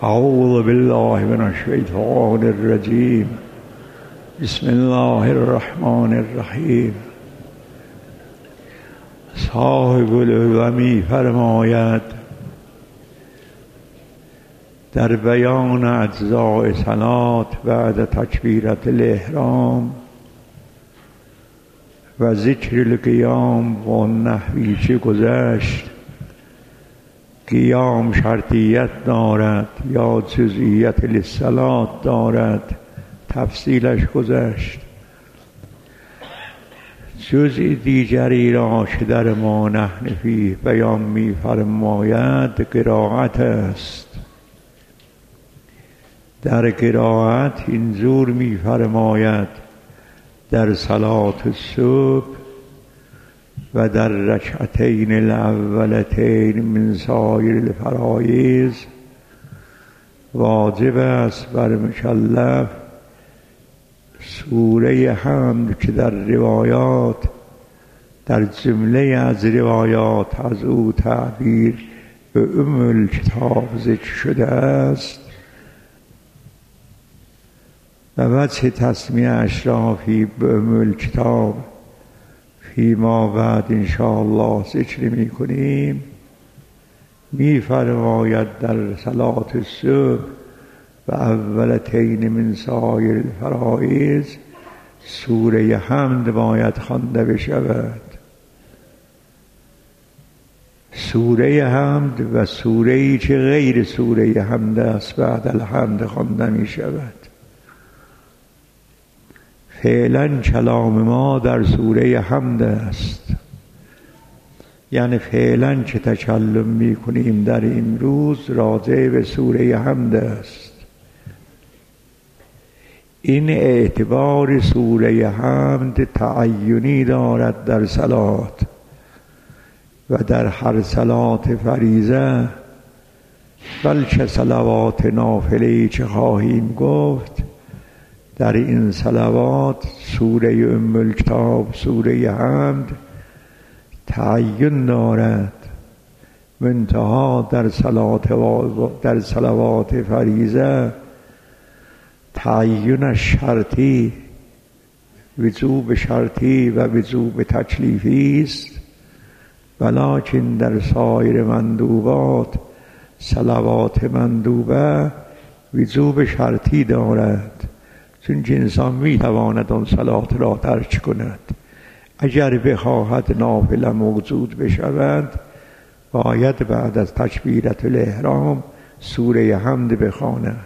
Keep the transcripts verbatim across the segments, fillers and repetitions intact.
اعوذ بالله من الشیطان الرجیم. بسم الله الرحمن الرحیم. صاحب العلم فرماید در بیان اجزاء صلات بعد تکبیرة الاحرام و ذکر القیام و نحوی چه گذشت. قیام شرطیت دارد یا جزئیت للصلات دارد، تفصیلش گذشت. جزء دیگری را که در ما نحن فیه بیان می فرماید قرائت است. در قرائت اینجور می فرماید در صلات الصبح و در رکعتین الاولتین من سایر الفرایض واجب است بر مکلف سوره حمد که در روایات در جمله از روایات از او تعبیر به ام الکتاب ذکر شده است و وجه تسمیه اشرافی به ام الکتاب فیما بعد انشاءالله ذکر می کنیم. می فرماید در صلات الصبح و اولتین من سایر الفرائض سوره حمد باید خوانده بشود. سوره حمد و سوره‌ای که غیر سوره حمد است بعد الحمد خوانده می شود. فعلا کلام ما در سوره حمد است، یعنی فعلا که تکلم می کنیم در این روز راجع به سوره حمد است. این اعتبار سوره حمد تعینی دارد در صلات و در هر صلات فریضه، بلکه صلوات نافله‌ای که خواهیم گفت در این صلوات سوره ام الکتاب سوره حمد تعین دارد. منتها در صلات در صلوات فریضه تعین شرطی وجوب شرطی و وجوب تکلیفی است، ولکن در سایر مندوبات صلوات مندوبه وجوب شرطی دارد، چون انسان می تواند آن صلات را ترک کند. اگر بخواهد نافله موجود بشود باید بعد از تکبیرة الاحرام سوره حمد بخواند.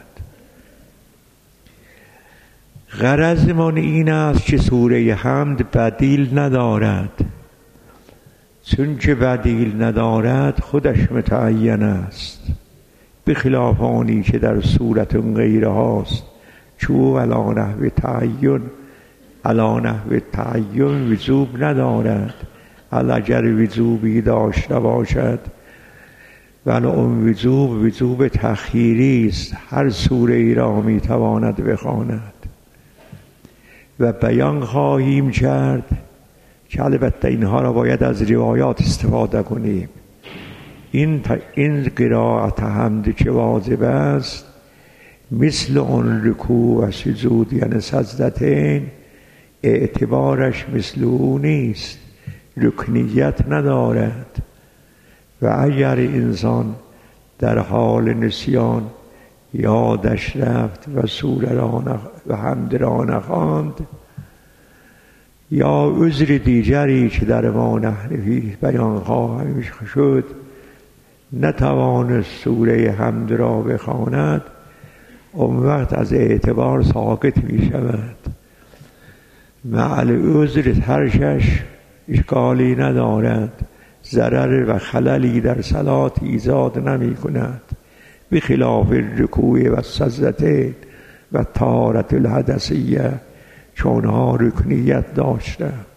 غرض من این است که سوره حمد بدیل ندارد، چون که بدیل ندارد خودش متعین است، بخلاف آنی که در صورت غیره هاست چو علی نحو تعین علی نحو تعین وجوب ندارد. اگر وجوبی داشته باشد ولی اون وجوب وجوب تخییری است، هر سوره ای را می تواند بخواند. و بیان خواهیم کرد که البته اینها را باید از روایات استفاده کنیم. این این قرائت حمد که واجب است مثل اون رکوع و سجود یعنی سجدتین اعتبارش مثل او نیست، رکنیت ندارد. و اگر انسان در حال نسیان یادش رفت و سوره را و حمد را نخواند یا عذر دیگری که در ما نحن فیه بیان خواهیم شد نتوانست سوره حمد را بخواند، اون وقت از اعتبار ساقط می شود. مع العذر ترکش اشکالی ندارد، ضرر و خللی در صلات ایجاد نمی کند، بخلاف الرکوع و سجدتین و طهارت الحدثیه چونها رکنیت داشتند.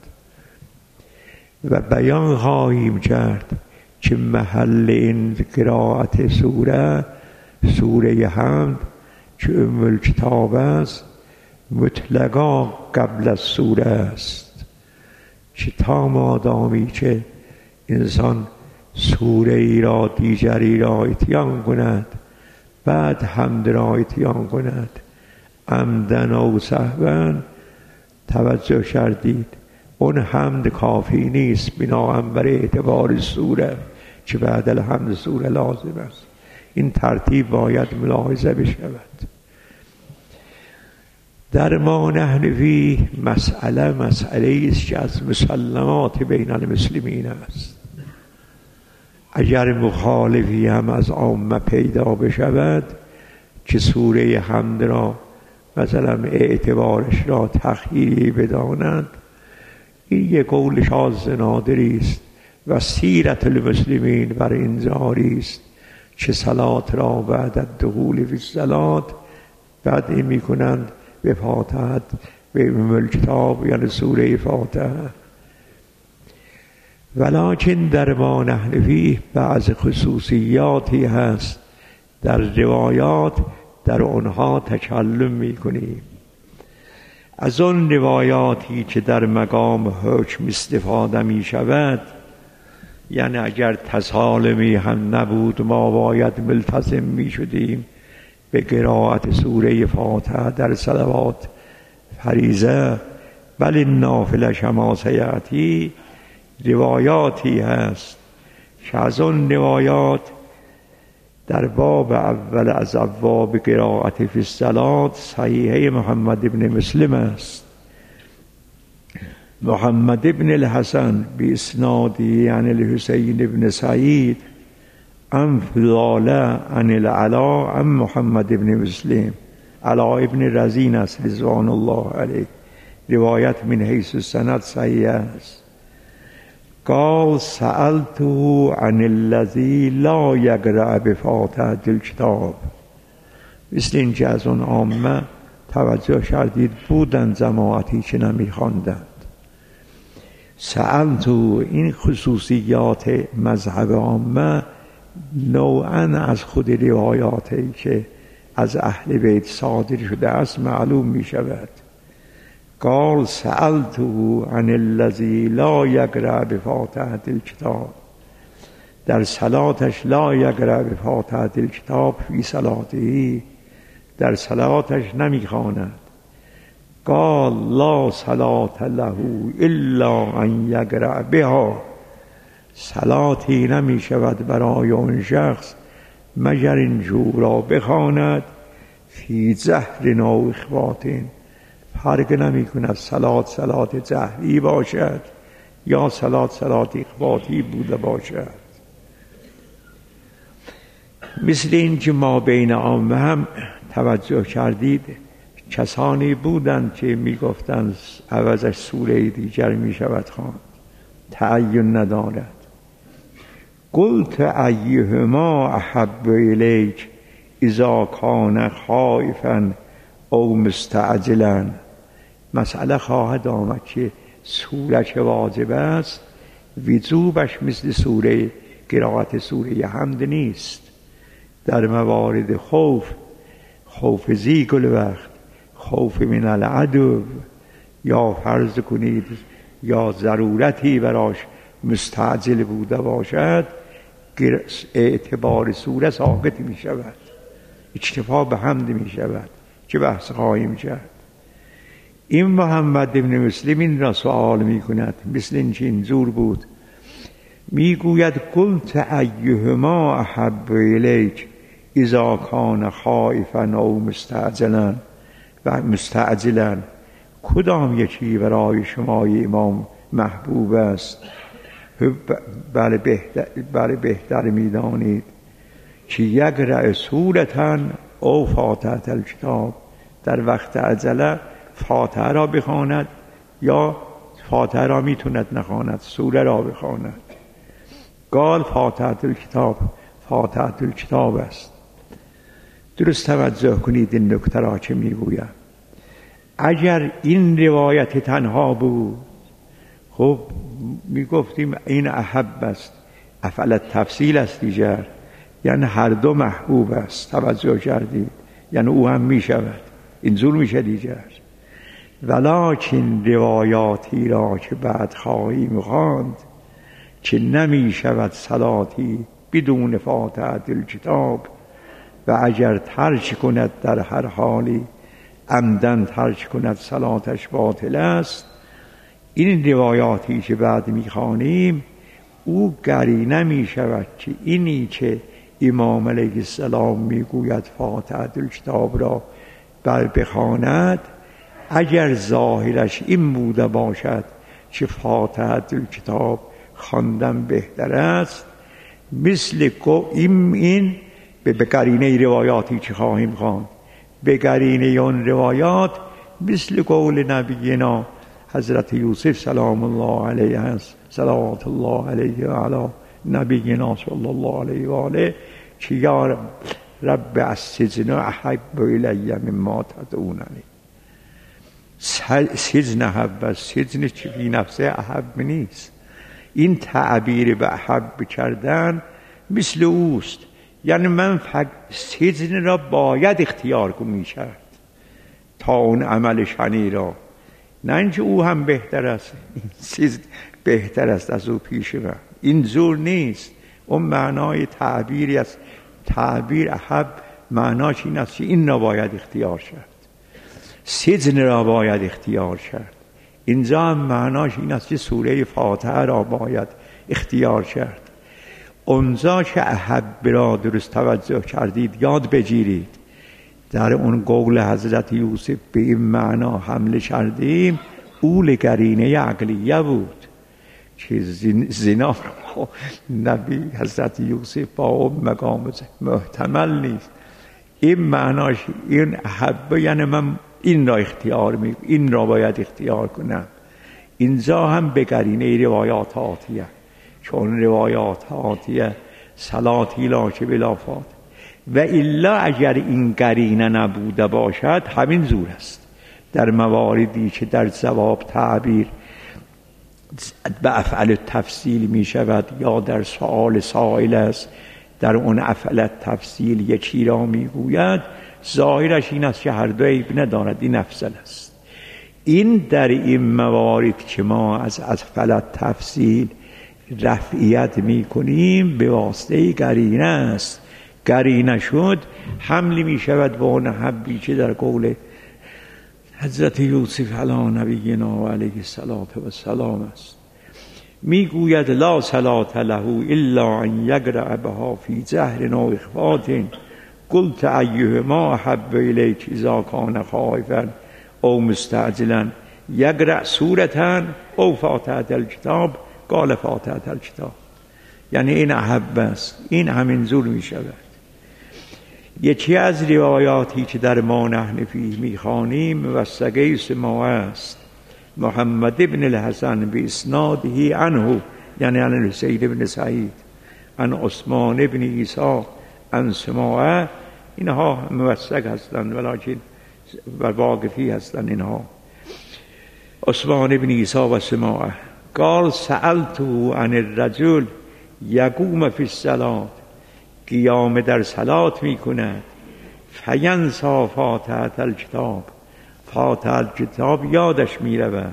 و بیان خواهیم کرد که محل این قرائت سوره سوره حمد که ام الکتاب است مطلقا قبل از سوره است، که تا مادامی که انسان سوره ای را دیگری را اتیان کند بعد حمد را اتیان کند عمدن و سهوا. توجه کردید اون حمد کافی نیست بناهن بر اعتبار سوره که بعد الحمد سوره لازم است. این ترتیب باید ملاحظه بشود. در ما نحن فیه مسئله مسئله است که از مسلمات بین المسلمین است. اگر مخالفی هم از عامه پیدا بشود که سوره حمد را مثلا اعتبارش را تخییری بدانند، این یک قول شاذ نادری است و سیرت المسلمین بر این جاری است که صلات را بعد الدخول فی الصلات بعد این میکنند به فاتحه به ام کتاب یعنی سوره فاتحه. ولکن در ما نحن فیه بعض خصوصیاتی هست در روایات در آنها تکلم میکنیم. از آن روایاتی که در مقام حکم استفاده می شود، یعنی اگر تسالمی هم نبود ما باید ملتزم می شدیم به قرائت سوره فاتحه در صلوات فریضه، بل نافله کما سیأتی. روایاتی هست که از آن روایات در باب اول از ابواب قرائت فی الصلات صحیحه محمد ابن مسلم است. محمد ابن الحسن باسنادی عن الحسین ابن سعید عن فضاله عن العلا عن محمد ابن مسلم. علا ابن رزین است رضوان الله علیه. روایت من حیث السند صحیح است. قال سألته عن الذي لا يقرأ بفاتحة الكتاب. مثل اینکه از اون عامه توجه کردید بودن جماعتی که نمیخواندند. سألته این خصوصیات مذهب عامه نوعا از خود روایاتی که از اهل بیت صادر شده است معلوم می شود. قال سألته عن الذي لا يقرأ بفاتحة الكتاب. در صلاتش لا يقرأ بفاتحة الكتاب فی صلاته، در صلاتش نمیخواند. قال لا صلاة له الا ان يقرأ بها. صلاتی نمی شود برای اون شخص مگر این جو را بخواند فی جهر و اخبات. فرق نمی کند صلات صلات جهری باشد یا صلات صلات اخباتی بوده باشد. مثل این که ما بین عامه هم توجه کردید کسانی بودند که می گفتند عوضش سوره دیگر می شود خواند، تعین ندارد. قلت ایهما احب الیک اذا کان خائفا او مستعجلا. مسئله خواهد آمد که سوره که واجب است وجوبش مثل سوره قرائت سوره حمد نیست. در موارد خوف، خوف ضیق الوقت، خوف من العدو، یا فرض کنید یا ضرورتی براش مستعجل بوده باشد، اعتبار سوره ساقط می شود، اکتفا به حمد می شود که بحث خواهیم کرد. این محمد ابن مسلم این را سوال می کند مثل این که اینجور بود، می گوید قلت ایهما احب الیک اذا کان خائفا او مستعجلا و مستعجلا. کدام یکی برای شما امام محبوب است؟ بله بهتر, بله بهتر می دانید که یقرأ سورة او فاتحة الکتاب، در وقت عجله فاتحه را بخواند یا فاتحه را میتوند نخواند، سوره را بخواند. قال فاتحة الکتاب، فاتحة الکتاب است. درست توجه کنید این نکته را که میگویم. اگر این روایت تنها بود خب میگفتیم این احب است، افعل تفصیل است دیگر، یعنی هر دو محبوب است. توجه کردید؟ یعنی او هم میشود، اینجور میشه دیگر. ولکن روایاتی را که بعد خواهیم خواند که نمی شود صلاتی بدون فاتحة الکتاب و اگر ترک کند در هر حالی عمدن ترک کند صلاتش باطل است. این روایاتی که بعد میخوانیم او قرینه میشود که اینی که امام علیه السلام میگوید فاتحه الکتاب را بر بخواند، اگر ظاهرش این بوده باشد که فاتحه الکتاب خواندن بهتر است، مثل این این به قرینه روایاتی که خواهیم خواند، به قرینه اون روایات مثل قول نبینا حضرت یوسف سلام الله علیه است، صلوات الله علیه و علی نبینا صلی الله علیه و آله، که یا رب السجن احب الی مما تدعوننی. سجن احب، سجن چی فی نفسه احب نیست. این تعبیر به احب کردن مثل اوست، یعنی من سجن را باید اختیار کنم کرد تا اون عمل شنی را، نه اینکه او هم بهتر است، این سجن بهتر است از او پیش من. این زور نیست، اون معنای تعبیری است. تعبیر احب معناش این است که این را باید اختیار کرد، سجن را باید اختیار کرد. اینجا هم معناش این است که سوره فاتحه را باید اختیار کرد. اونجا که احب را درست توجه کردید یاد بگیرید، در اون قول حضرت یوسف به این معنا حمله کردیم، اول قرینه عقلیه بود که زنا را نبی حضرت یوسف با اون مقام محتمل نیست. این معناش این احب یعنی من این را اختیار می این را باید اختیار کنم. اینجا هم به قرینه روایات آتیه، چون روایات آتیه صلاتی لا که بلا فات و الا اگر این قرینه نبوده باشد همین زور است. در مواردی که در جواب تعبیر به افعال تفصیل می شود یا در سؤال سائل است، در اون افعال تفصیل یکی را می گوید، ظاهرش این است که هر دو عیب ندارد، این افضل است. این در این موارد که ما از افعال تفصیل رفعیت می کنیم به واسطه قرینه است. قرینه شد حملی می شود به اون حبی که در قول حضرت یوسف علی نبینا و علیه السلام است. می گوید لا صلاة له الا ان یقرأ بها فی جهر و اخفات، قلت ایهما احب الیک اذا کان خائفا او مستعجلا یقرأ سورة او فاتحة الکتاب، قال فاتحة الکتاب. یعنی این احب است، این همین زور می شود. یکی از روایاتی که در ما نحن فیه می خوانیم و سگیس ما است، محمد ابن الحسن به اسناده عنه، یعنی عن الحسین ابن سعید عن عثمان ابن عیسی عن سماعه، اینها موثق هستند ولیکن واقفی هستند. اینها عثمان ابن عیسی و سماعه قال سألته عن الرجل یقوم فی الصلاة، قیام در صلات می کند، فینسا فاتحة الکتاب، فاتحة الکتاب یادش می رود،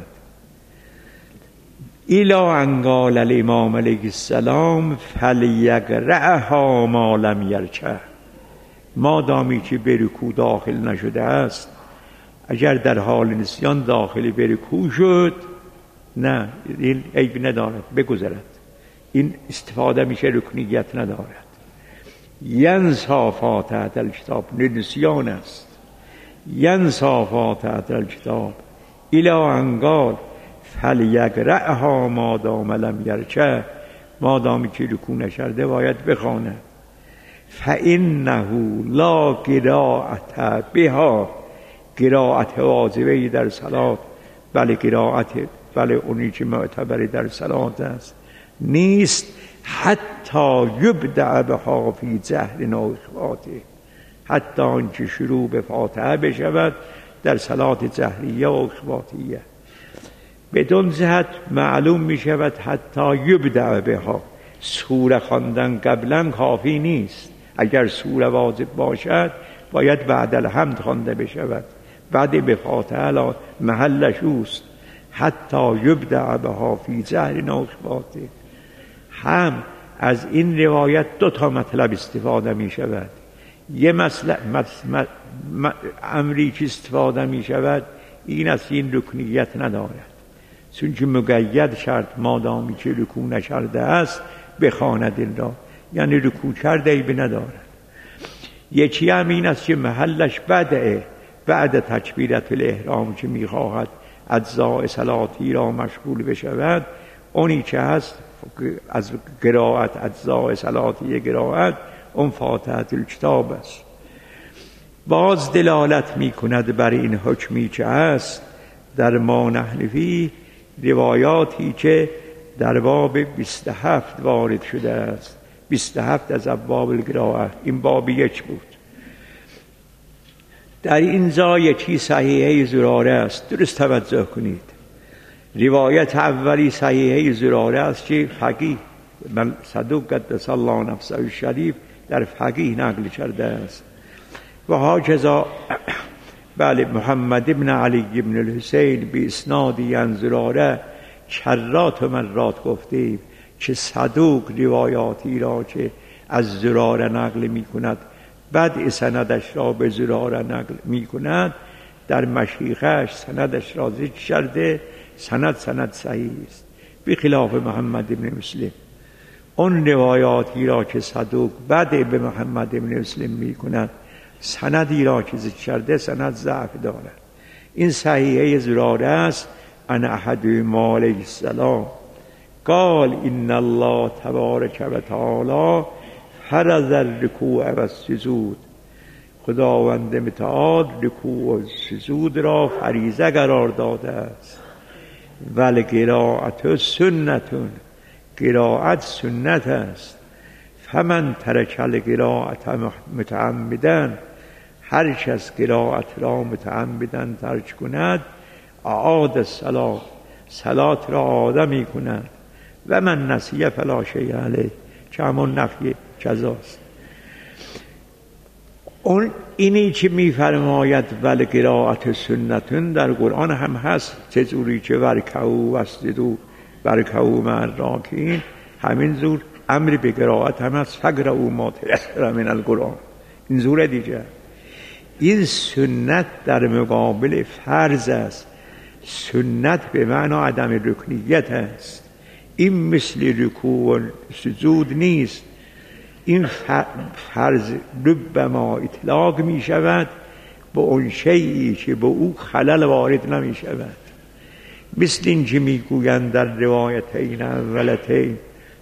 الا ان قال الامام علیه السلام فلیقرأها ما لم یرکع، مادامی که به رکوع داخل نشده است، اگر در حال نسیان داخل به رکوع شد نه، این عیب ندارد، بگذرد، این استفاده میشه، رکنیت ندارد. ینسا فاتحة الکتاب نسیان است، ینسا فاتحة الکتاب الا ان قال فلیقرأها ما دام لم یرکع، مادامی که رکوع نشده باید بخواند. فانه لا قراءة بها، قراءت واجبه در صلات، بله قراءت، بله اونی که معتبری در صلات است نیست، حتی یبدأ بها فی جهر و اخفاته، حتی آنکه شروع به فاتحه بشود در صلات جهریه و اخفاتیه. بدون جهت معلوم می شود حتی یبدأ بها، سوره خواندن قبلا کافی نیست، اگر سوره واجب باشد باید بعد الحمد خوانده بشود، بعد به فاتحه محلش اوست. حتی یبدأ بها فی جهر و اخفاته، هم از این روایت دو تا مطلب استفاده می شود. یه مسئله امری که استفاده می شود این است این رکنیت ندارد، چون که مقید شرط مادامی که رکوع نکرده است بخواند این را، یعنی رکوع کرده ای به ندارد. یکی هم این است که محلش بعده بعد تکبیرت الاحرام که میخواهد اجزاء صلاتی را مشغول بشود، اونی که هست از قرائت اجزاء صلاتی قرائت اون فاتحه الکتاب است. باز دلالت میکند بر این حکمی که هست در ما نحنفی روایاتی که در باب بیست و هفت وارد شده است، بیست و هفت از ابواب القرائه، این باب یک بود. در این جا یکی صحیحه زراره است، درست توجه کنید. روایت اولی صحیحه زراره است که فقیه من صدوق قدس الله نفسه الشریف در فقیه نقل کرده است. و هاکذا بله محمد ابن علی ابن الحسین به اسنادی عن زراره کرات و مرات گفتیم که صدوق روایاتی را که از زراره نقل می کند بعد سندش را به زراره نقل می کند، در مشیخش سندش را ذکر کرده، سند سند صحیح است، بخلاف محمد ابن مسلم. اون روایاتی را که صدوق بعد به محمد ابن مسلم می کند سندی را که ذکر کرده سند ضعف دارد. این صحیحه زراره است. ان احدهما علیه السلام قال ان الله تبارک و تعالی فرض الرکوع و السجود، خداوند متعال رکوع و سجود را فریضه قرار داده است. ول قرائت سنتون، قرائت سنت است. فمن ترک القرائت متعمدا، هر کس قرائت را متعمدا ترک کند اعاد الصلاة، صلات را اعاده می کند. و من نسی فلا شیء علیه، که همون نفی جزاست. اون اینی که می فرماید ول قرائت سنتون در قرآن هم هست، چجوری که ورکعوا واسجدوا ورکعوا مع الراکعین، همین زور امر به قرائت هم هست، فقرؤوا ما تیسر من القرآن، این زور دیگه. این سنت در مقابل فرض است. سنت به معنی عدم رکنیت است. این مثل رکوع و سجود نیست. این فرض ربما اطلاق می شود به اون شیئی که به او خلل وارد نمی شود. مثل این که می گویند در روایتین اولتین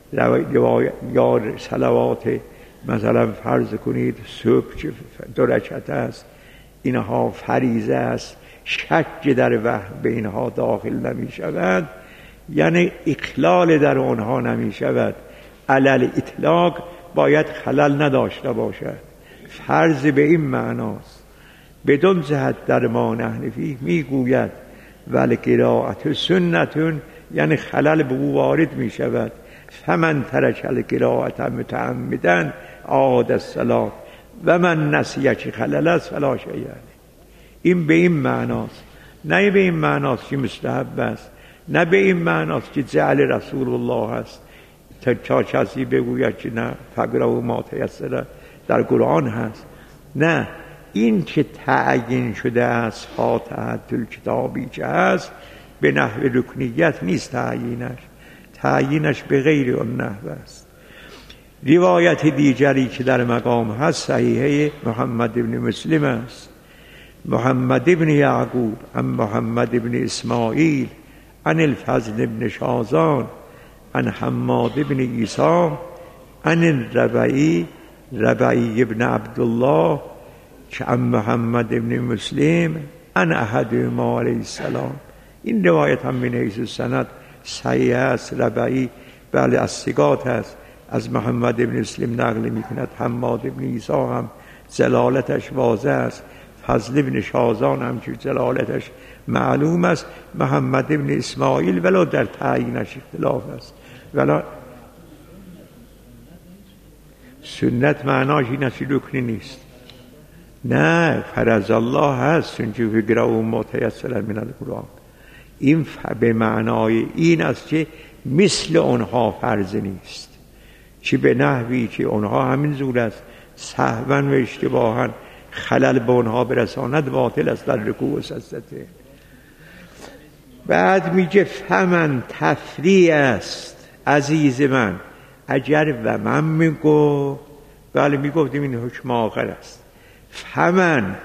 یا صلوات، مثلا فرض کنید صبح که دو رکعت است، اینها فریضه است، شک در وهم به اینها داخل نمی شود، یعنی اخلال در آنها نمی شود. علل اطلاق باید خلل نداشته باشد. فرض به این معناست. بدون جهت در ما نحنفی می گوید ول قرائت سنتون، یعنی خلل به او وارد می شود. فمن ترک القرائت متعمدا اعاد الصلاة و من نسی که خلل است فلا شیء علیه. این به این معناست، نه به این معناست که مستحب است، نه به این معناست که جعل رسول الله است تا کسی بگوید که نه فقرؤوا ما تیسر در قرآن هست. نه، این که تعیین شده است فاتحه الکتابی که هست به نحو رکنیت نیست. تعیینش تعیینش به غیر اون نحو است. روایت دیگری که در مقام هست صحیحه محمد ابن مسلم است. محمد ابن یعقوب عن محمد ابن اسماعیل عن الفضل ابن شازان عن حماد ابن عیسی عن الربعی ربعی ابن عبدالله عن محمد ابن مسلم عن احدهما علیه السلام. این روایت هم من حیث السند صحیح است. ربعی بله از ثقات است، از محمد ابن مسلم نقل می کند. حماد ابن عیسی هم جلالتش واضح است. فضل ابن شازان هم که جلالتش معلوم است. محمد ابن اسماعیل ولو در تعیینش اختلاف است. ولی سنت معناش این است رکنی نیست. نه، فرض الله هست، چون که فقرؤوا ما تیسر من القرآن. این به معنای این است که مثل اونها فرض نیست، چی به نحوی که اونها همین زور است. سهوا و اشتباها خلل به اونها برساند باطل است در رکوع و سجده. بعد میگه فمن تفریع است عزیز من، اگر و من میگو بله میگفتیم این حکم آخر است. فمن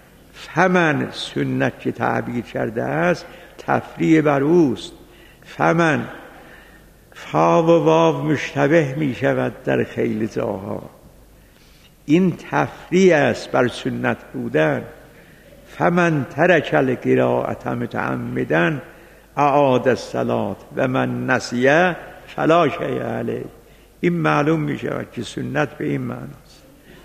فمن سنت که تعبیر کرده است تفریع بر اوست. فمن فا و واو مشتبه می شود در خیلی جاها، این تفریع است بر سنت بودن. فمن ترک القراءة متعمدا اعاد الصلاة و من نسیه فلا شیء علیه. این معلوم می شود که سنت به این معناست.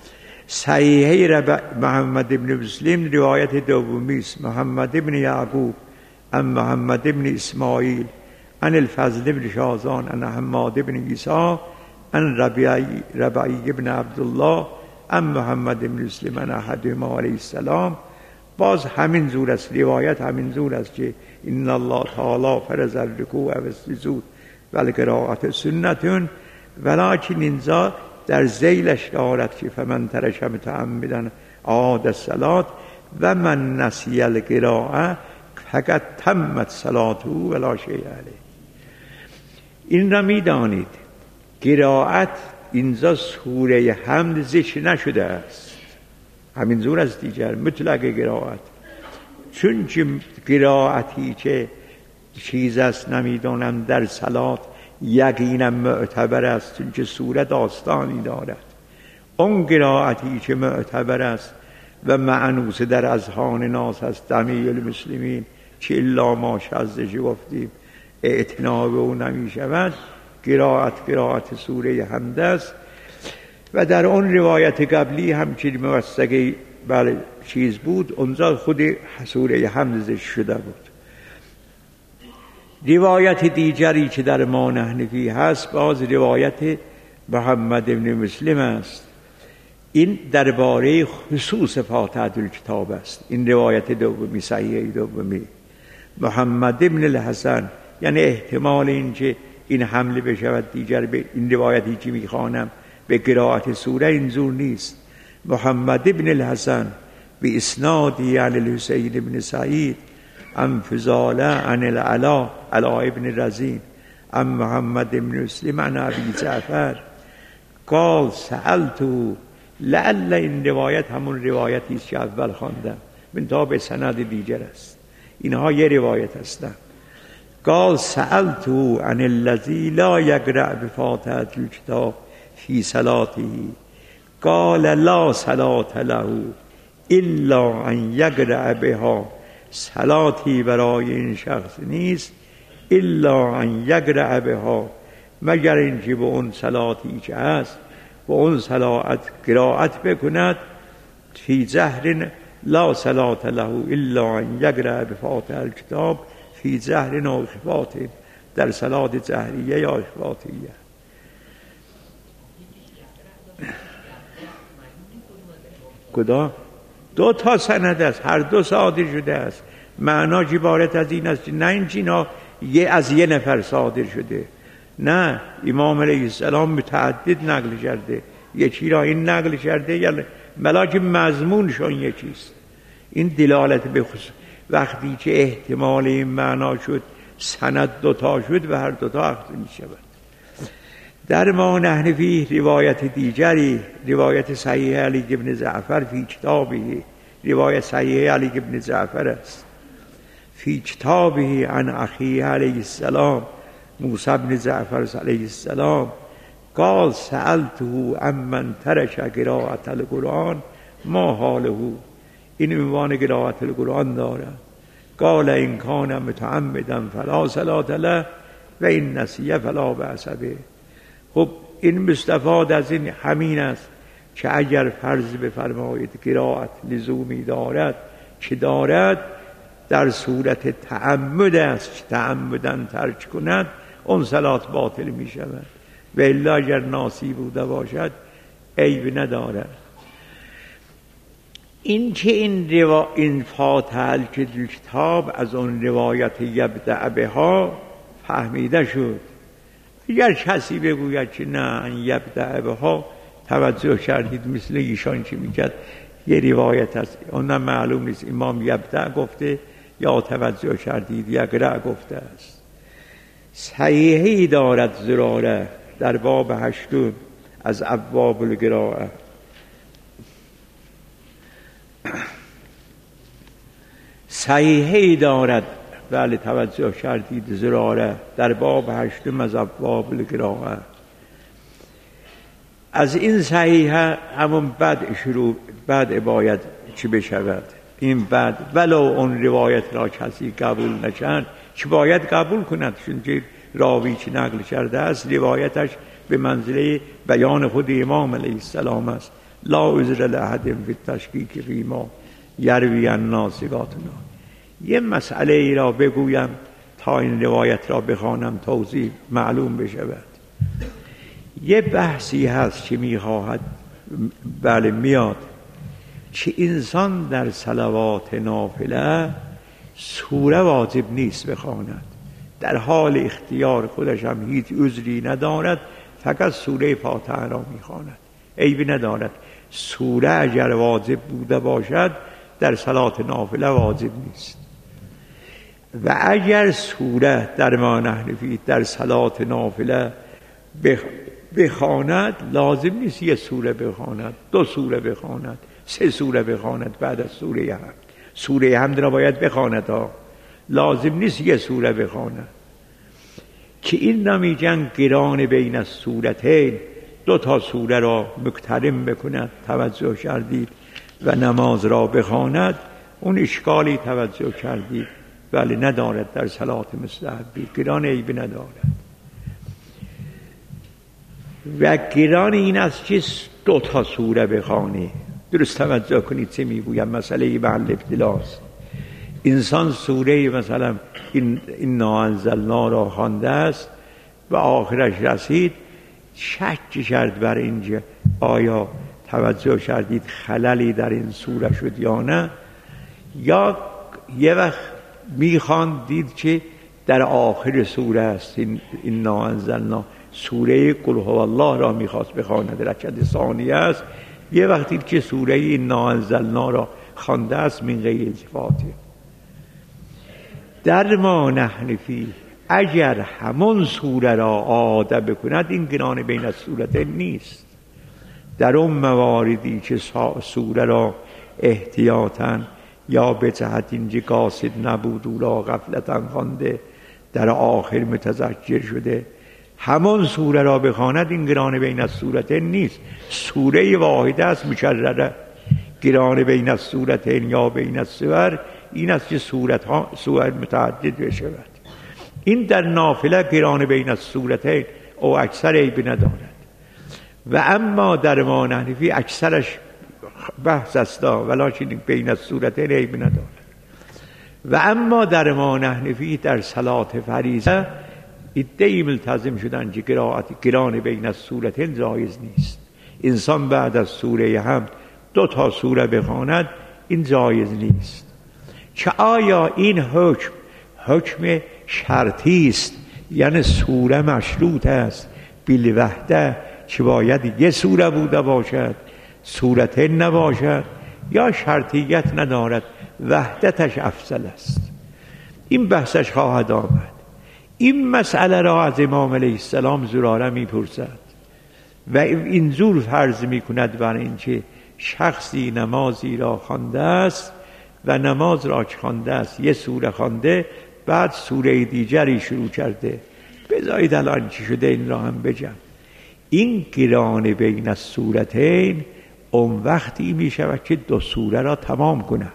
صحیحه رب محمد ابن مسلم روایت دومی است. محمد ابن یعقوب عن محمد ابن اسماعیل عن الفضل ابن شازان عن حماد ابن عیسی عن ربیعی ربیعی ابن عبدالله عن محمد ابن مسلم عن احدهما علیه السلام. باز همین زور است، روایت همین زور است که ان الله تعالی فرض الرکوع و السجود و القراءة سنة، ولکن اینجا در ذیلش دارد که فمن ترک متعمدا اعاد الصلاة و من نسی القراءة فقد تمت صلاته ولا شیء علیه. این را میدانید قرائت اینجا سوره حمد ذکر نشده است، همین زور از دیگر مطلق قرائت، چون که قرائتی که چیز است نمیدانم در صلات یقینا معتبر است، چون که سوره داستانی دارد. اون قرائتی که معتبر است و معنوس در اذهان ناس است جمیع المسلمین که الا ما شذش گفتیم اعتنا به او نمی شود، قرائت قرائت سوره حمد است. و در اون روایت قبلی هم که موثقه بر چیز بود اونجا خود سوره حمد ذکر شده بود. روایت دیگری که در ما نحنفی هست باز روایت محمد ابن مسلم است. این درباره خصوص فاتحه الکتاب است. این روایت دومی صحیحه دومی. محمد ابن الحسن، یعنی احتمال این که این حمله بشود دیگر به این روایتی که میخوانم به قرائت سوره اینجور نیست. محمد ابن الحسن به اسنادی عن الحسین ابن سعید عن فضاله عن العلا علا ابن رزین عن محمد ابن مسلم عن ابی جعفر قال سألتو، لعل این روایت همون روایتی است که اول خواندم منتها به سند دیگر است، اینها یه روایت هستند. قال سألتو عن الذی لا یقرأ بفاتحة الکتاب فی صلاته قال لا صلاة له الا ان یقرأ بها. صلاتی برای این شخص نیست الا ان یقرأ بها، مگر اینکه به اون صلاتی که هست به اون صلات قرائت بکند. فی جهر لا صلاة له الا ان یقرأ بفاتحة الکتاب فی جهر و خفات، در صلات جهریه یا خفاتیه. کدا؟ دو تا سند است، هر دو صادر شده است. معنا عبارت از این است نه این چینا یه از یه نفر صادر شده، نه، امام علیه السلام متعدد نقل کرده، یکی را این نقل کرده یا ملاک مضمونشون یکیست. این دلالت به خصوص وقتی که احتمال این معنا شد سند دوتا شد و هر دوتا اخذ می شود. در ما نحنفی روایت دیگری، روایت صحیح علی ابن جعفر فی کتابه، روایت صحیح علی ابن جعفر است فی کتابه عن اخیه علیه السلام موسی بن جعفر علیه السلام قال سألته عمن ترک قراءة القرآن ما حاله. این عنوان قراءة القرآن دارد. قال ان کان متعمدا فلا صلاة له و این نسیه فلا بأس به. خب این مستفاد از این همین است که اگر فرض بفرمایید قرائت لزومی دارد که دارد در صورت تعمد است، تعمدن ترک کند اون صلات باطل می شود و الا اگر ناسی بوده باشد عیب ندارد. این که این, روا... این فاتحه کتاب از اون روایت یبدأ بها فهمیده شد. اگر کسی بگوید که نه این یبدأ بها توجه کردید مثل ایشان چی میکرد؟ یه روایت هست اونم معلوم نیست امام یبدأ گفته یا توجه کردید یقرأ گفته است. صحیحی دارد زراره در باب هشتم از ابواب القراءه. صحیحی دارد، بله توجه کردید، زراره در باب هشتم از ابواب القراءه. از این صحیحه همون بعد شروع بعد باید چی بشود؟ این بعد ولو اون روایت را کسی قبول نکرد چی باید قبول کند؟ چون که راوی چی نقل کرده است روایتش به منزله بیان خود امام علیه السلام است. لا عذر لأحد فی التشکیک فیما یروی الناسقاتنا. یه مسئله ای را بگویم تا این روایت را بخوانم توضیح معلوم بشود. یه بحثی هست که میخواهد بله میاد که انسان در صلوات نافله سوره واجب نیست بخواند، در حال اختیار خودش هم هیچ عذری ندارد، فقط سوره فاتحه را میخواند، عیبی ندارد. سوره اگر واجب بوده باشد در صلات نافله واجب نیست، و اگر سوره در ما نحنفی در صلات نافله بخواند لازم نیست یه سوره بخواند، دو سوره بخواند، سه سوره بخواند. بعد از سوره حمد سوره حمد را باید بخواند ها، لازم نیست یه سوره بخواند. که این نمیگن قران بین السورتین، دو تا سوره را مقترن بکند، توجه کردید، و نماز را بخواند، اون اشکالی توجه کردید ولی ندارد در صلات مستحبی، قران عیبی ندارد. و قران این است که دو تا سوره بخوانی. درست توجه کنید چه میگویم، مسئله محل ابتلاست. انسان سوره مثلا این انا انزلنا را خوانده است و آخرش رسید، شک کرد بر اینجا آیا توجه کردید خللی در این سوره شد یا نه، یا یه وقت میخواند دید که در آخر سوره است این انا انزلنا، سوره قل هو الله را میخواست بخواند، رکعت ثانیه است، یه وقتی که سوره انا انزلنا را خوانده است من غیر التفاته. در ما نحنفی اگر همون سوره را عاده بکند این قران بین السورتین نیست. در اون مواردی که سوره را احتیاطاً یا به جهت اینجا قاصد نبود او را غفلتاً خوانده، در آخر متذکر شده، همون سوره را بخواند این قران بین السورتین نیست. سوره واحده است مکرره. قران بین السورتین یا بین السور این است که سورت ها سور متعدد بشود. این در نافله قران بین السورتین او اکثر عیب ندارد. و اما در ما نحنفی اکثرش بحث است ولکن بین السورتین عیب ندارد. و اما در ما نحنفی در صلات فریضه ادعی ملتزم شدن که قرائت قران بین السورتین جایز نیست. انسان بعد از سوره حمد دو تا سوره بخواند این جایز نیست. که آیا این حکم حکم شرطی است، یعنی سوره مشروط است بالوحده که باید یه سوره بوده باشد سورتین نباشد، یا شرطیت ندارد وحدتش افضل است؟ این بحثش خواهد آمد. این مسئله را از امام علیه السلام زراره میپرسد و اینجور فرض میکند بر اینکه شخصی نمازی را خوانده است و نماز را که خوانده است یه سوره خوانده، بعد سوره دیگری شروع کرده. بذارید الان چی شده این را هم بگم. این قران بین السورتین اون وقتی می شود که دو سوره را تمام کند.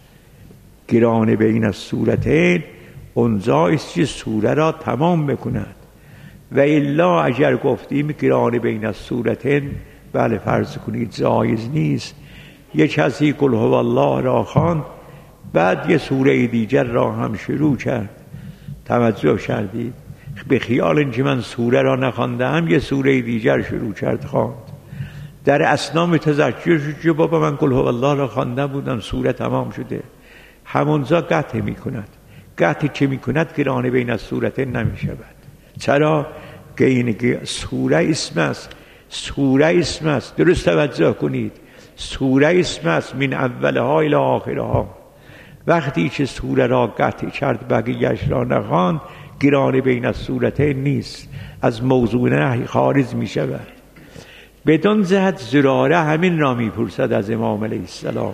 قران بین السورتین اونجا است که سوره را تمام بکند. و الا اگر گفتیم قران بین السورتین بله فرض کنید جایز نیست، یک کسی قل هو الله را خواند بعد یه سوره دیگر را هم شروع کرد، توجه کردید، به خیال اینکه من سوره را نخواندم یه سوره دیگر شروع کرد خواند، در اثنا متذکر شد که بابا من قل هو الله را خوانده بودم سوره تمام شده، همونجا قطع می کند. قطع که می کند قران بین السورتین نمی شود. چرا؟ که این سوره اسم است، سوره اسم است، درست توجه کنید، سوره اسم است، من اولها الی آخرها. وقتی که سوره را قطع کرد بقیه‌اش را نخواند، گران بین السورتین نیست، از موضوع نهی خارج می شود. بدان جهت زراره همین را می پرسد از امام علیه السلام.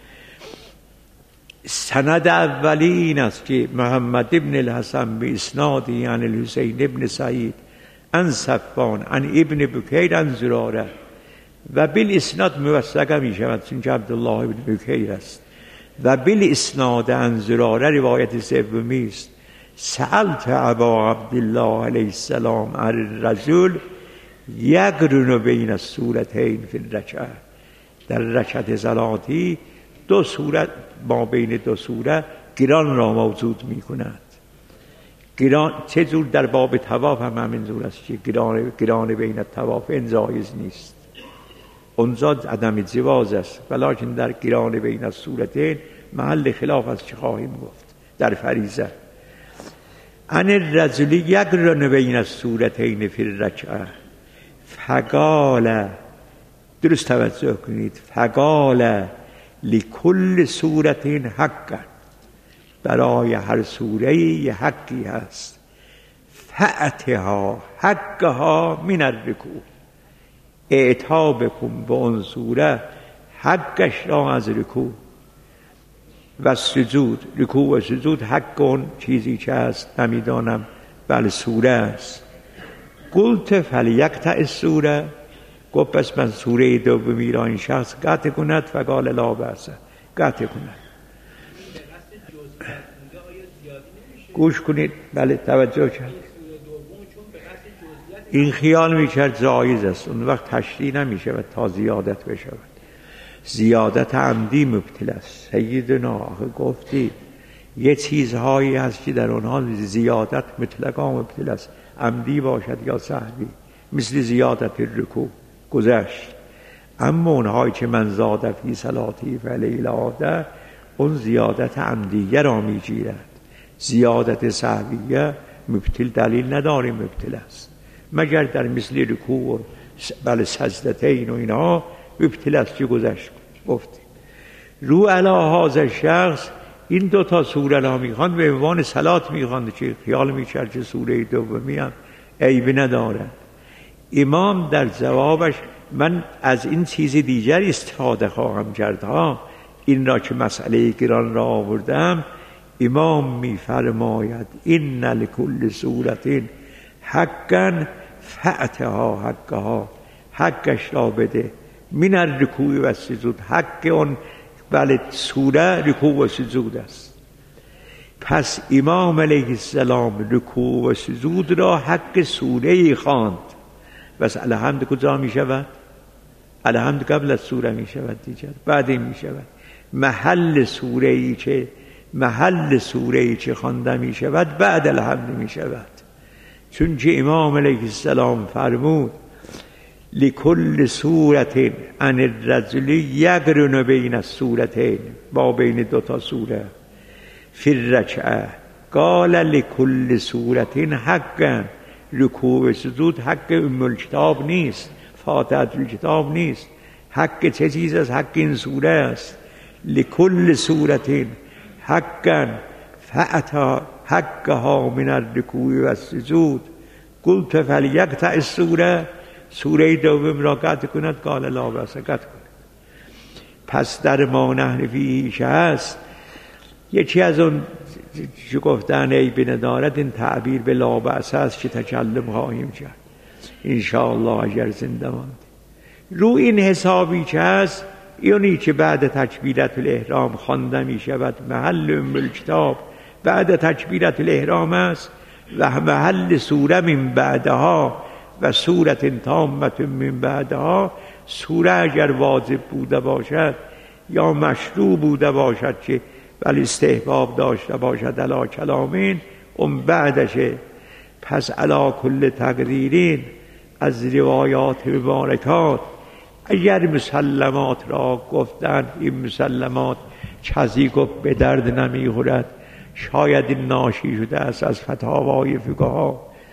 سند اولی این است که محمد ابن الحسن به اسنادی عن الحسین ابن سعید عن صفوان عن ابن بکیر عن زراره و بالاسناد موثق می شود چون که عبدالله ابن بکیر است و بالاسناد عن زراره روایت سومی است. سألت ابا عبدالله علیه السلام عن الرجل یقرن بین السورتین فی الرکعه، در رکعت صلاتی دو سورت ما بین دو سوره گران را موجود می کند. گران چه جور در باب طواف هم همین جور است که گران, گران بین طواف این جایز نیست، اونجا عدم جواز است، ولیکن در گران بین السورتین محل خلاف است چه خواهیم گفت در فریضه. ان الرجل یقرن بین السورتین فی الرکعه فقال، درست توجه کنید، فقال لکل سورت حقا، برای هر سوره یه حقی هست، فأتها حقها من الرکوع، اعطا بکن به اون سوره حقش را از رکوع و سجود. رکوع و سجود حق اون چیزی که هست نمیدانم، بله سوره است. قلت فلیقطع السوره، گفت پس من سوره دومی را این شخص قطع کند، فقال لا بأس، قطع کند. گوش کنید، بله توجه کرد، این خیال میکرد جایز است، اون وقت تشریح نمیشود تا زیادت بشود، زیادت عمدی مبتل است. سیدنا آخه گفتی یه چیزهایی هست که در اونها زیادت مطلقا مبتل است، عمدی باشد یا سهوی، مثل زیادت رکوع گذشت. اما اونهایی که من زاد فی صلاتی فعلیه العاده، اون زیادت عمدیه را میگیرد، زیادت سهویه مبتل دلیل نداره مبتل است، مگر در مثل رکوع و بله سجدتین و اینها مبتل است که گذشت. گفتیم رو علی هذا شخص این دو تا سوره را میخواند به عنوان صلات میخواند که خیال میکرد که سوره دومی هم عیب ندارد. امام در جوابش من از این چیز دیگر استفاده خواهم کرد ها، این را که مسئله گران را آوردم. امام میفرماید این لکل سورت حقا فأتها حقها، حقش را بده، من الرکوع و سجود، حق اون بله سوره رکوع و سجود است. پس امام علیه السلام رکوع و سجود را حق سوره خواند. بس الحمد کجا می شود؟ الحمد قبل از سوره می شود دیگر، بعد می شود. محل سوره ای که محل سوره ای که خوانده می شود بعد الحمد می شود، چون که امام علیه السلام فرمود لکل سورت عن الرجل یقرن بین السورتین، با بین دوتا سوره فی الرکعه، قال لکل سورت حقا، رکوع و سجود حق ام الکتاب نیست، فاتحه الکتاب نیست، حق چه چیز است؟ حق این سوره است. لکل سورت حقا فأتی حقها من الرکوع و السجود. قلت فلیقطع السوره، سوره دوم را قطع کند، قال لا بأس، قطع کند. پس در ما نحن فیه هست یکی از اون چه گفتن عیب ندارد، این تعبیر به لا بأس است که تکلم خواهیم کرد انشاءالله اگر زنده ماند. رو این حسابی که هست، یعنی که بعد تکبیرت الاحرام خوانده می شود، محل ام الکتاب بعد تکبیرت الاحرام است و محل سوره من بعدها و سورت تامت من بعدها. سوره اگر واجب بوده باشد یا مشروع بوده باشد که ولی استحباب داشته باشد علی کلامین، اون بعدشه. پس علی کل تقدیرین از روایات مبارکات اگر مسلمات را گفتن، این مسلمات چیزی گفت به درد نمیخورد، شاید این ناشی شده است از فتاوای فقها،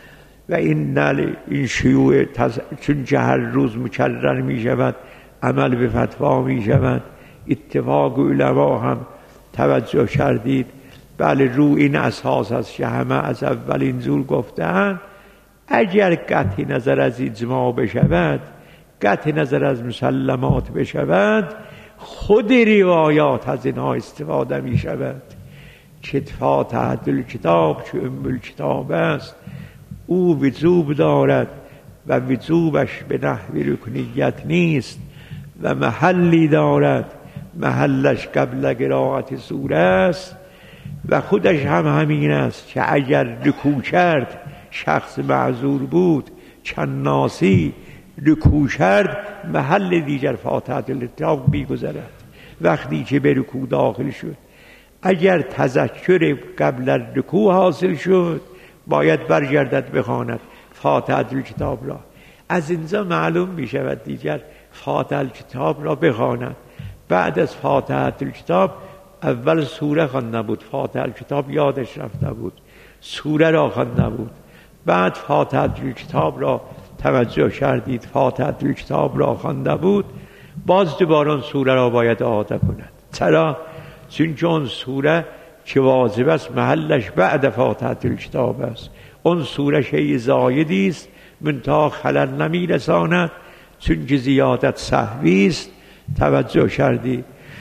و این نل این شیوع تز... چون که هر روز مکرر می شود، عمل به فتوا می شود. اتفاق علما هم توجه کردید، بله رو این اساس است که همه از اولین زور گفتن اگر قطع نظر از اجماع بشود، قطع نظر از مسلمات بشود، خود روایات از اینها استفاده می شود. که فاتحه الکتاب چو ام الکتاب است، او وجوب دارد و وجوبش به نحو رکنیت نیست و محلی دارد، محلش قبل قرائت سوره است و خودش هم همین است که اگر رکوع کرد شخص معذور بود، کناسی رکوع کرد، محل دیگر فاتحه الکتاب می‌گذرد. وقتی که به رکوع داخل شد، اگر تذکر قبل رکوع حاصل شد، باید برگردد بخواند فاتحه الکتاب را. از اینجا معلوم می شود دیگر فاتحه الکتاب را بخواند. بعد از فاتحه الکتاب اول سوره خوانده بود، فاتحه الکتاب یادش رفته بود، سوره را خوانده بود. بعد فاتحه الکتاب را توجه کردید، فاتحه الکتاب را خوانده بود، باز دوباره سوره را باید اعاده کند. چرا؟ چون اون سوره که واجب است محلش بعد فاتحه الکتاب است. اون سوره شیء زایدی است، منتها خلل نمیرساند، چون که زیادت سهوی است. توجه کردی؟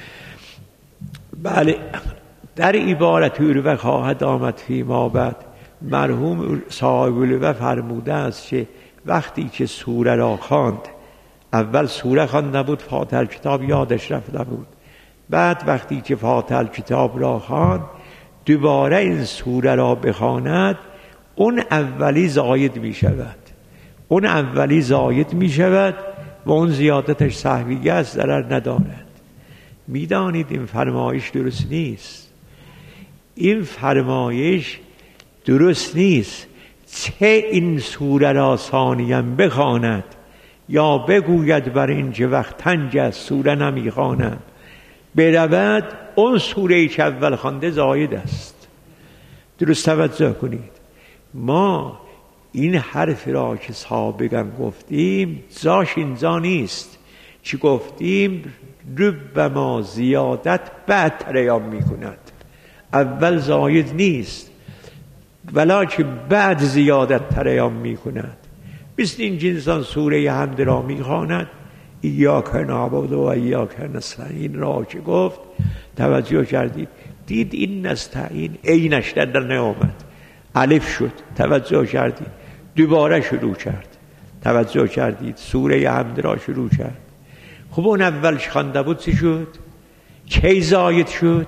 بله، در عبارت و خواهد آمد فیما بعد، مرحوم صاحب الوفا فرموده است که وقتی که سوره را خواند، اول سوره خوانده بود، فاتحه الکتاب یادش رفته بود، بعد وقتی که فاتحه الکتاب را خواند دوباره این سوره را بخواند، اون اولی زاید می شود، اون اولی زاید می شود و اون زیادتش سهویه است، ضرر ندارد. میدانید این فرمایش درست نیست، این فرمایش درست نیست. چه این سوره را ثانیاً بخواند یا بگوید بر این که وقت تنج از سوره نمیخواند، برود اون سوره که اول خوانده زاید است. درست توجه کنید. ما این حرف را که سابقا گفتیم جاش اینجا نیست، چی گفتیم؟ ربما زیادت بعد تریام می کند، اول زاید نیست ولیکن بعد زیادت تریام می کند. مثل این جنسان سوره حمد را می خواند، ایاک نعبد و ایاک نستعین را که گفت، توجه کردید؟ دید این نستعین اینش در نیامد، الف شد. توجه کردید؟ دوباره شروع کرد. توجه کردید؟ سوره حمد را شروع کرد. خب اون اولش خوانده بود چی شد؟ کی زاید شد؟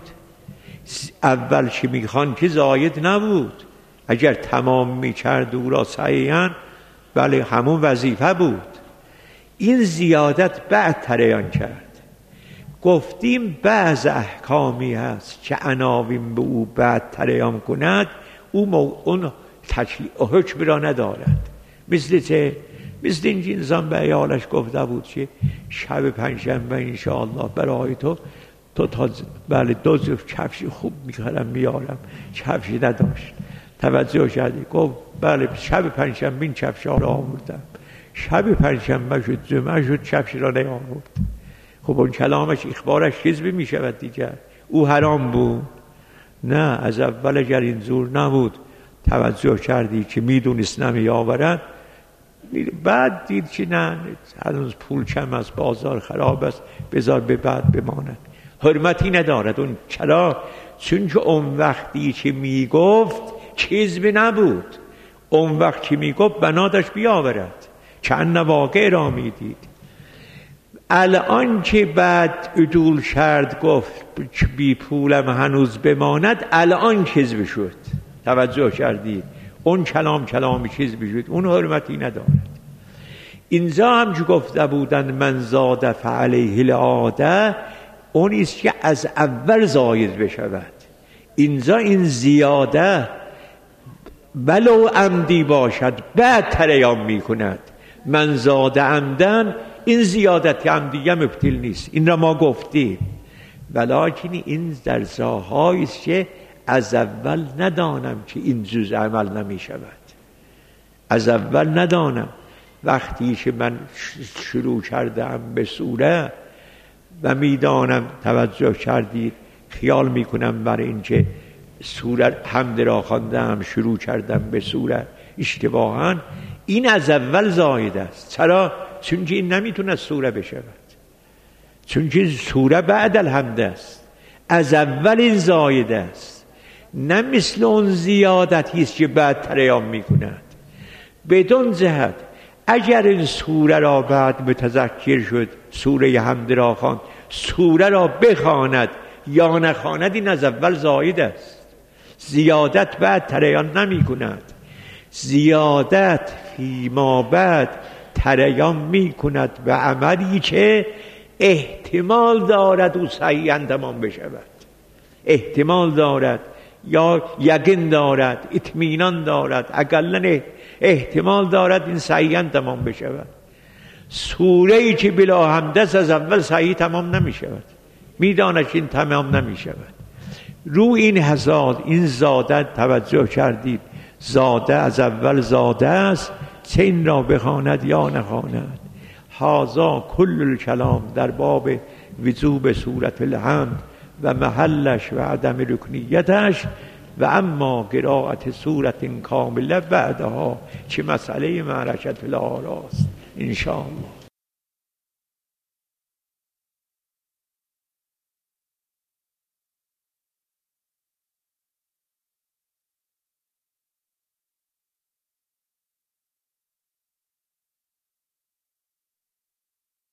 اول که میخوان که زاید نبود، اگر تمام میکرد او را صحیحاً بله همون وظیفه بود. این زیادت بعد تریان کرد. گفتیم بعض احکامی هست که عناوین به او بعد تریان کند، او مو... اون تکلیف حکم را ندارد. مثل چه؟ مثل این انسان به عیالش گفته بود که شب پنجشنبه انشاءالله برای تو تو تا بله دو جفت کفش خوب میخرم میارم، کفشی نداشت. توجه کردی؟ گفت بله شب پنجشنبه این کفش ها را آوردم. شب پنجشنبه شد، جمعه شد، کفش را نیاورد. خب اون کلامش اخبارش کذب میشود دیگر. او حرام بود؟ نه، از اول اگر این زور نبود، توجه کردی که میدونست نمیآورد، بعد دید که نه هنوز پول کم است، بازار خراب است، بذار به بعد بماند. حرمتی ندارد اون. چرا؟ چون که اون وقتی که میگفت کذب نبود، اون وقت که میگفت بنادش بیاورد، چند واقع را میدید. الان که بعد عدول کرد گفت بی پولم هنوز بماند، الان کذب شد. توجه کردید؟ اون کلام کلام کذب شد، اون حرمتی ندارد. اینجا هم که گفته بودن من زاد فعلیه العاده، اون است که از اول زاید بشود. اینجا این زیاده ولو عمدی باشد بعد تریام می کند. من زاد عمدن، این زیادت عمدیه مبتل نیست، این را ما گفتیم. ولیکن این در جاهایی است که از اول ندانم که این جز عمل نمی شود. از اول ندانم. وقتی که من شروع کردم به سوره و میدانم، توجه کردید، خیال میکنم برای اینکه سوره حمد را خواندم شروع کردم به سوره، اشتباها این از اول زاید است. چرا؟ چون که این نمیتونه سوره بشود، چون که سوره بعد الحمد است، از اول این زاید است، نه مثل اون زیادتی است که بعد تریام میکند. بدون جهت اگر این سوره را بعد متذکر شد، سوره حمد را خواند، سوره را بخواند یا نخواند، این از اول زاید است. زیادت بعد تریان نمی کند، زیادت فیما بعد تریان می کند به عملی که احتمال دارد او صحیحاً تمام بشود، احتمال دارد یا یقین دارد، اطمینان دارد، اقلن احتمال دارد این صحیحاً تمام بشود. سوره ای که بلا حمد است از اول صحیح تمام نمی شود، میداند این تمام نمی شود. رو این حساد، این زاده توجه کردید، زاده از اول زاده است، چه این را بخواند یا نخواند. هذا کل الکلام در باب وجوب سورة الحمد و محلش و عدم رکنیتش. و اما قرائت سورة کامله بعدها چه مسئله معرکت الاراست ان شاء الله.